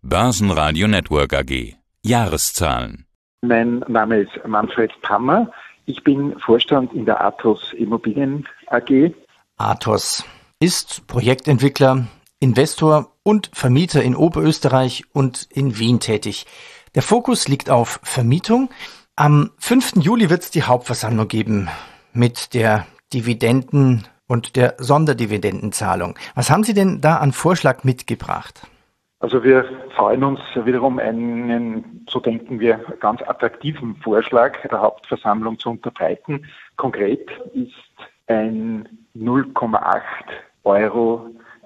Börsenradio Network AG. Jahreszahlen. Mein Name ist Manfred Pammer. Ich bin Vorstand in der Athos Immobilien AG. Athos ist Projektentwickler, Investor und Vermieter in Oberösterreich und in Wien tätig. Der Fokus liegt auf Vermietung. Am 5. Juli wird es die Hauptversammlung geben mit der Dividenden- und der Sonderdividendenzahlung. Was haben Sie denn da an Vorschlag mitgebracht? Also wir freuen uns wiederum einen, so denken wir, ganz attraktiven Vorschlag der Hauptversammlung zu unterbreiten. Konkret ist ein 0,8 Euro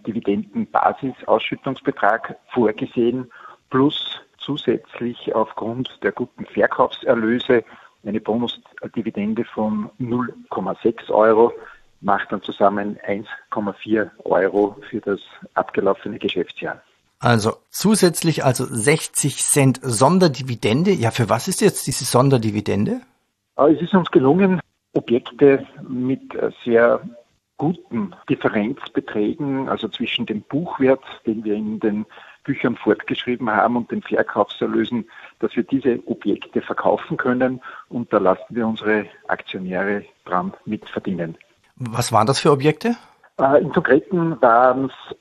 Dividendenbasisausschüttungsbetrag vorgesehen, plus zusätzlich aufgrund der guten Verkaufserlöse eine Bonusdividende von 0,6 Euro, macht dann zusammen 1,4 Euro für das abgelaufene Geschäftsjahr. Also zusätzlich 60 Cent Sonderdividende. Ja, für was ist jetzt diese Sonderdividende? Es ist uns gelungen, Objekte mit sehr guten Differenzbeträgen, also zwischen dem Buchwert, den wir in den Büchern fortgeschrieben haben, und den Verkaufserlösen, dass wir diese Objekte verkaufen können, und da lassen wir unsere Aktionäre dran mitverdienen. Was waren das für Objekte? Im Konkreten war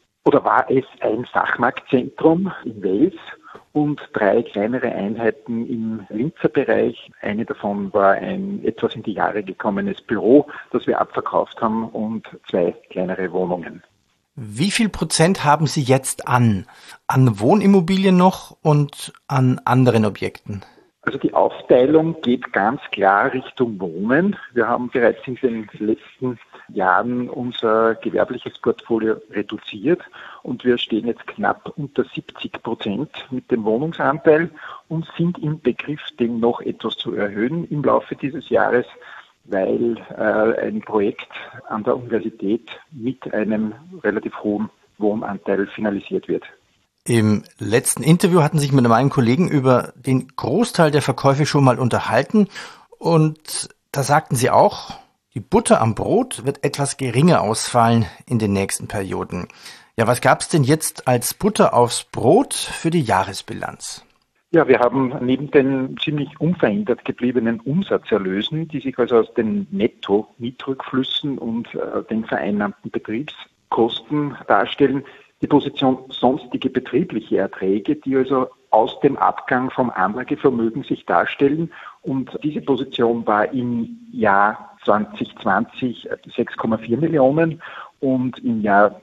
es ein Fachmarktzentrum in Wels und 3 kleinere Einheiten im Linzer Bereich. Eine davon war ein etwas in die Jahre gekommenes Büro, das wir abverkauft haben, und 2 kleinere Wohnungen. Wie viel Prozent haben Sie jetzt an Wohnimmobilien noch und an anderen Objekten? Also die Aufteilung geht ganz klar Richtung Wohnen. Wir haben bereits in den letzten Jahren unser gewerbliches Portfolio reduziert und wir stehen jetzt knapp unter 70% mit dem Wohnungsanteil und sind im Begriff, den noch etwas zu erhöhen im Laufe dieses Jahres, weil ein Projekt an der Universität mit einem relativ hohen Wohnanteil finalisiert wird. Im letzten Interview hatten Sie sich mit meinem Kollegen über den Großteil der Verkäufe schon mal unterhalten und da sagten Sie auch, die Butter am Brot wird etwas geringer ausfallen in den nächsten Perioden. Ja, was gab es denn jetzt als Butter aufs Brot für die Jahresbilanz? Ja, wir haben neben den ziemlich unverändert gebliebenen Umsatzerlösen, die sich also aus den Netto-Mietrückflüssen und den vereinnahmten Betriebskosten darstellen, die Position sonstige betriebliche Erträge, die also aus dem Abgang vom Anlagevermögen sich darstellen. Und diese Position war im Jahr 2020 6,4 Millionen und im Jahr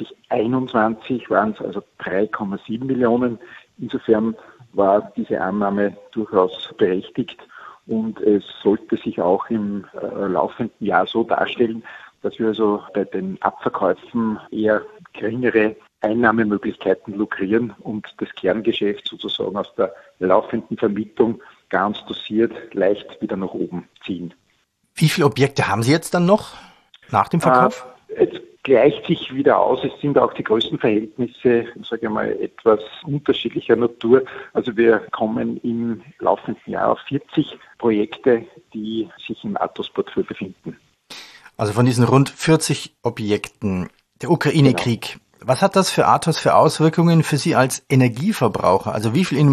2021 waren es also 3,7 Millionen. Insofern war diese Annahme durchaus berechtigt und es sollte sich auch im laufenden Jahr so darstellen, dass wir also bei den Abverkäufen eher geringere Einnahmemöglichkeiten lukrieren und das Kerngeschäft sozusagen aus der laufenden Vermietung ganz dosiert leicht wieder nach oben ziehen. Wie viele Objekte haben Sie jetzt dann noch nach dem Verkauf? Es gleicht sich wieder aus. Es sind auch die Größenverhältnisse, sage ich mal, etwas unterschiedlicher Natur. Also wir kommen im laufenden Jahr auf 40 Projekte, die sich im Athos-Portfolio befinden. Also von diesen rund 40 Objekten, der Ukraine-Krieg. Genau. Was hat das für Athos für Auswirkungen für Sie als Energieverbraucher? Also wie viel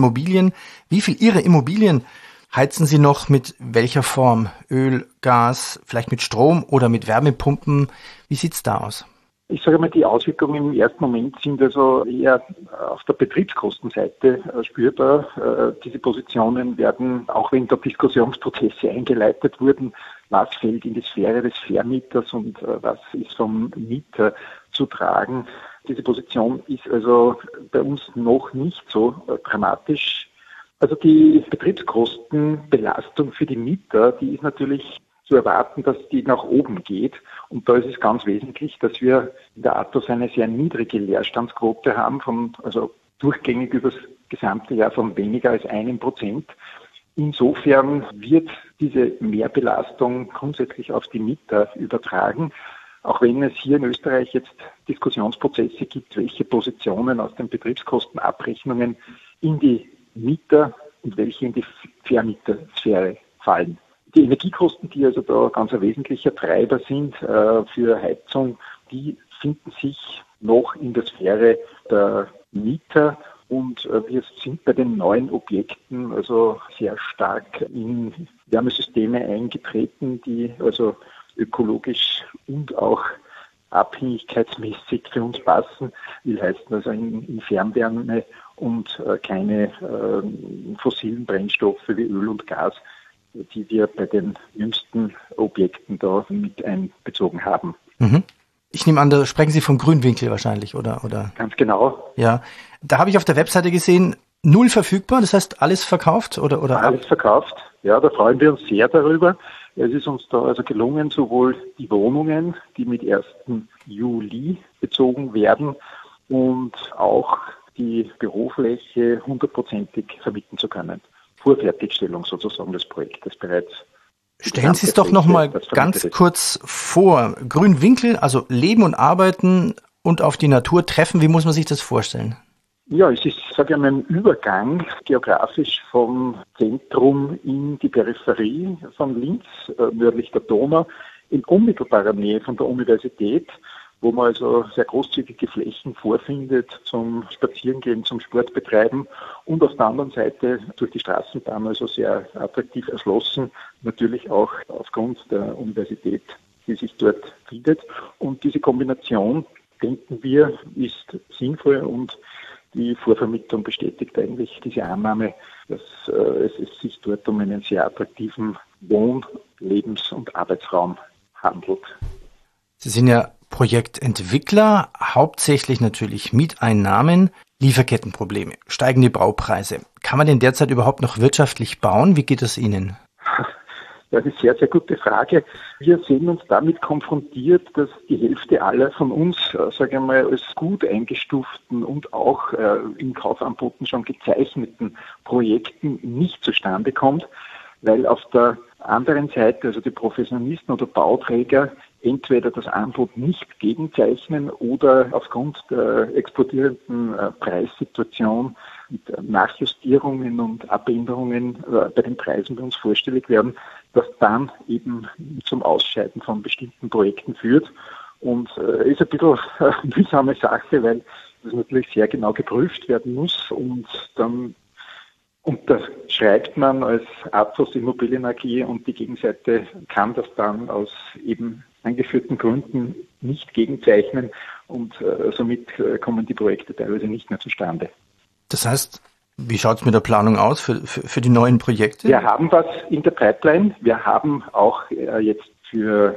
Ihre Immobilien heizen Sie noch mit welcher Form? Öl, Gas, vielleicht mit Strom oder mit Wärmepumpen? Wie sieht's da aus? Ich sage mal, die Auswirkungen im ersten Moment sind also eher auf der Betriebskostenseite spürbar. Diese Positionen werden, auch wenn da Diskussionsprozesse eingeleitet wurden, was fällt in die Sphäre des Vermieters und was ist vom Mieter zu tragen. Diese Position ist also bei uns noch nicht so dramatisch. Also die Betriebskostenbelastung für die Mieter, die ist natürlich zu erwarten, dass die nach oben geht. Und da ist es ganz wesentlich, dass wir in der Athos eine sehr niedrige Leerstandsquote haben, also durchgängig über das gesamte Jahr von weniger als 1%. Insofern wird diese Mehrbelastung grundsätzlich auf die Mieter übertragen. Auch wenn es hier in Österreich jetzt Diskussionsprozesse gibt, welche Positionen aus den Betriebskostenabrechnungen in die Mieter und welche in die Vermietersphäre fallen. Die Energiekosten, die also da ganz ein wesentlicher Treiber sind für Heizung, die finden sich noch in der Sphäre der Mieter Und wir sind bei den neuen Objekten also sehr stark in Wärmesysteme eingetreten, die also ökologisch und auch abhängigkeitsmäßig für uns passen. Will heißen also in Fernwärme und keine fossilen Brennstoffe wie Öl und Gas, die wir bei den jüngsten Objekten da mit einbezogen haben. Mhm. Ich nehme an, da sprechen Sie vom Grünwinkel wahrscheinlich, oder? Ganz genau. Ja, da habe ich auf der Webseite gesehen, 0 verfügbar, das heißt alles verkauft, oder? Alles verkauft. Ja, da freuen wir uns sehr darüber. Es ist uns da also gelungen, sowohl die Wohnungen, die mit 1. Juli bezogen werden, und auch die Bürofläche 100%ig vermieten zu können. Vorfertigstellung sozusagen des Projektes bereits. Stellen Sie es doch nochmal ganz kurz vor. Grünwinkel, also Leben und Arbeiten und auf die Natur treffen, wie muss man sich das vorstellen? Ja, es ist, sage ich mal, ein Übergang geografisch vom Zentrum in die Peripherie von Linz, nördlich der Donau, in unmittelbarer Nähe von der Universität, wo man also sehr großzügige Flächen vorfindet zum Spazierengehen, zum Sportbetreiben, und auf der anderen Seite durch die Straßenbahn also sehr attraktiv erschlossen, natürlich auch aufgrund der Universität, die sich dort findet. Und diese Kombination, denken wir, ist sinnvoll, und die Vorvermietung bestätigt eigentlich diese Annahme, dass es sich dort um einen sehr attraktiven Wohn-, Lebens- und Arbeitsraum handelt. Sie sind ja Projektentwickler, hauptsächlich natürlich Mieteinnahmen, Lieferkettenprobleme, steigende Baupreise. Kann man denn derzeit überhaupt noch wirtschaftlich bauen? Wie geht es Ihnen? Das ist eine sehr, sehr gute Frage. Wir sehen uns damit konfrontiert, dass die Hälfte aller von uns, sage ich mal, als gut eingestuften und auch im Kaufanboten schon gezeichneten Projekten nicht zustande kommt, weil auf der anderen Seite, also die Professionisten oder Bauträger, entweder das Angebot nicht gegenzeichnen oder aufgrund der explodierenden Preissituation mit Nachjustierungen und Abänderungen bei den Preisen bei uns vorstellig werden, das dann eben zum Ausscheiden von bestimmten Projekten führt. Und ist ein bisschen eine mühsame Sache, weil das natürlich sehr genau geprüft werden muss, und dann unterschreibt man als Athos Immobilien AG, und die Gegenseite kann das dann aus eben angeführten Gründen nicht gegenzeichnen, und somit kommen die Projekte teilweise nicht mehr zustande. Das heißt, wie schaut es mit der Planung aus für die neuen Projekte? Wir haben was in der Pipeline. Wir haben auch jetzt für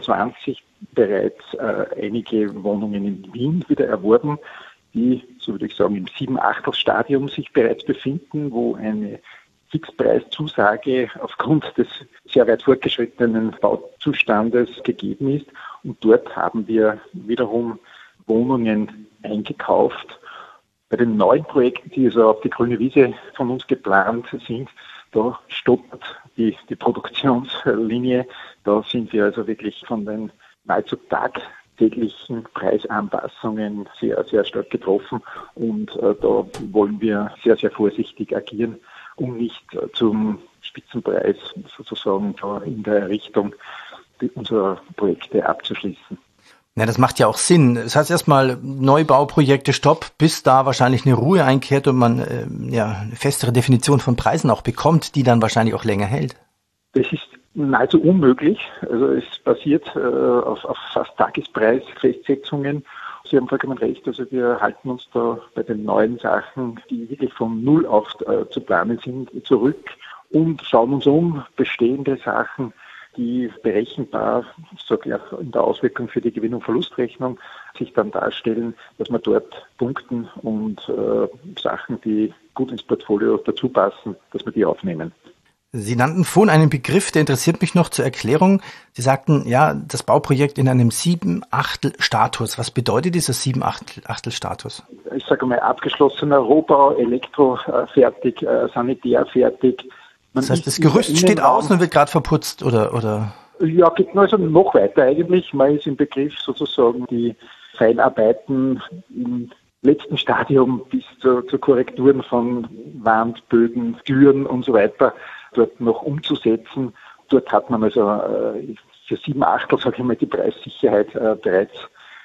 22 bereits einige Wohnungen in Wien wieder erworben, die, so würde ich sagen, im 7/8-Stadium sich bereits befinden, wo eine Fixpreiszusage aufgrund des sehr weit fortgeschrittenen Bauzustandes gegeben ist. Und dort haben wir wiederum Wohnungen eingekauft. Bei den neuen Projekten, die also auf die grüne Wiese von uns geplant sind, da stoppt die Produktionslinie. Da sind wir also wirklich von den nahezu tagtäglichen Preisanpassungen sehr, sehr stark getroffen. Und da wollen wir sehr, sehr vorsichtig agieren, um nicht zum Spitzenpreis sozusagen da in der Richtung unserer Projekte abzuschließen. Ja, das macht ja auch Sinn. Das heißt erstmal Neubauprojekte Stopp, bis da wahrscheinlich eine Ruhe einkehrt und man eine festere Definition von Preisen auch bekommt, die dann wahrscheinlich auch länger hält. Das ist nahezu unmöglich. Also es basiert auf fast Tagespreisfestsetzungen. Sie haben vollkommen recht. Also wir halten uns da bei den neuen Sachen, die wirklich von Null auf zu planen sind, zurück und schauen uns um bestehende Sachen, die berechenbar, sage ich auch in der Auswirkung für die Gewinn- und Verlustrechnung, sich dann darstellen, dass wir dort punkten und Sachen, die gut ins Portfolio dazu passen, dass wir die aufnehmen. Sie nannten vorhin einen Begriff, der interessiert mich noch zur Erklärung. Sie sagten, ja, das Bauprojekt in einem 7/8-Status. Was bedeutet dieser 7/8-Status? Ich sage mal, abgeschlossener Rohbau, Elektro fertig, Sanitär fertig. Das heißt, das Gerüst steht aus und wird gerade verputzt, oder? Ja, geht also noch weiter eigentlich. Man ist im Begriff sozusagen die Feinarbeiten im letzten Stadium bis zu Korrekturen von Wandböden, Türen und so weiter dort noch umzusetzen. Dort hat man also für 7/8, sage ich mal, die Preissicherheit bereits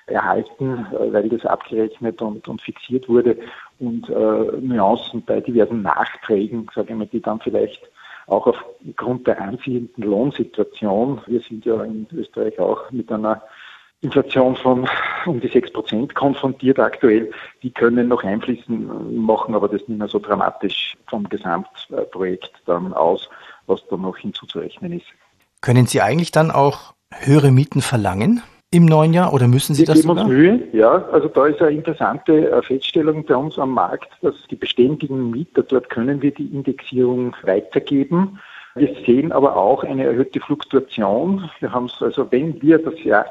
erhalten, weil das abgerechnet und fixiert wurde, und Nuancen bei diversen Nachträgen, sage ich mal, die dann vielleicht auch aufgrund der anziehenden Lohnsituation, wir sind ja in Österreich auch mit einer Inflation von um die 6% konfrontiert aktuell, die können noch einfließen, machen aber das nicht mehr so dramatisch vom Gesamtprojekt dann aus, was da noch hinzuzurechnen ist. Können Sie eigentlich dann auch höhere Mieten verlangen im neuen Jahr oder müssen Sie das sogar? Wir geben uns Mühe, ja. Also da ist eine interessante Feststellung bei uns am Markt, dass die beständigen Mieter, dort können wir die Indexierung weitergeben. Wir sehen aber auch eine erhöhte Fluktuation. Wir haben es also, wenn wir das Jahr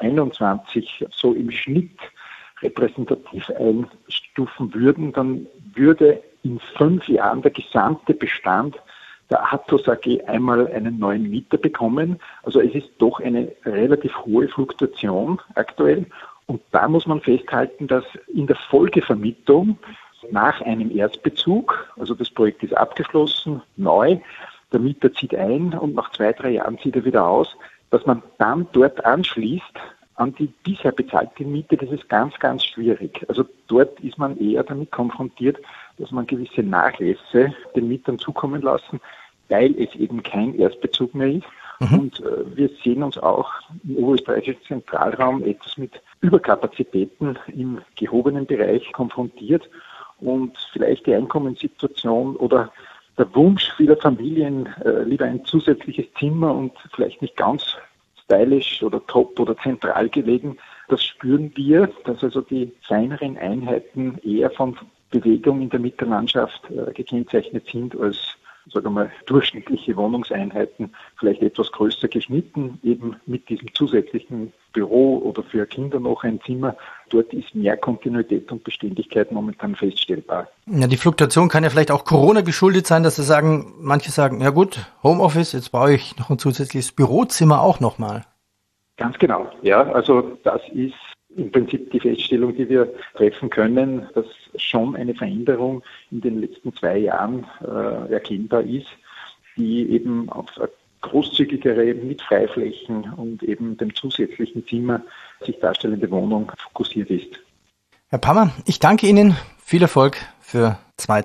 21 so im Schnitt repräsentativ einstufen würden, dann würde in 5 Jahren der gesamte Bestand der Athos AG einmal einen neuen Mieter bekommen. Also es ist doch eine relativ hohe Fluktuation aktuell. Und da muss man festhalten, dass in der Folgevermietung nach einem Erstbezug, also das Projekt ist abgeschlossen, neu, der Mieter zieht ein und nach 2-3 Jahren zieht er wieder aus, dass man dann dort anschließt an die bisher bezahlte Miete, das ist ganz, ganz schwierig. Also dort ist man eher damit konfrontiert, dass man gewisse Nachlässe den Mietern zukommen lassen, weil es eben kein Erstbezug mehr ist. Und wir sehen uns auch im oberösterreichischen Zentralraum etwas mit Überkapazitäten im gehobenen Bereich konfrontiert und vielleicht die Einkommenssituation oder der Wunsch vieler Familien, lieber ein zusätzliches Zimmer und vielleicht nicht ganz stylisch oder top oder zentral gelegen, das spüren wir, dass also die kleineren Einheiten eher von Bewegung in der Mittellandschaft gekennzeichnet sind als, sagen wir mal, durchschnittliche Wohnungseinheiten, vielleicht etwas größer geschnitten, eben mit diesem zusätzlichen Büro oder für Kinder noch ein Zimmer. Dort ist mehr Kontinuität und Beständigkeit momentan feststellbar. Ja, die Fluktuation kann ja vielleicht auch Corona geschuldet sein, dass manche sagen, ja gut, Homeoffice, jetzt brauche ich noch ein zusätzliches Bürozimmer auch nochmal. Ganz genau, ja, also das ist im Prinzip die Feststellung, die wir treffen können, dass schon eine Veränderung in den letzten 2 Jahren erkennbar ist, die eben auf eine großzügigere mit Freiflächen und eben dem zusätzlichen Zimmer sich darstellende Wohnung fokussiert ist. Herr Pammer, ich danke Ihnen. Viel Erfolg für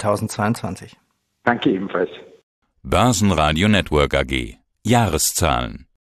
2022. Danke ebenfalls. Börsenradio Network AG. Jahreszahlen.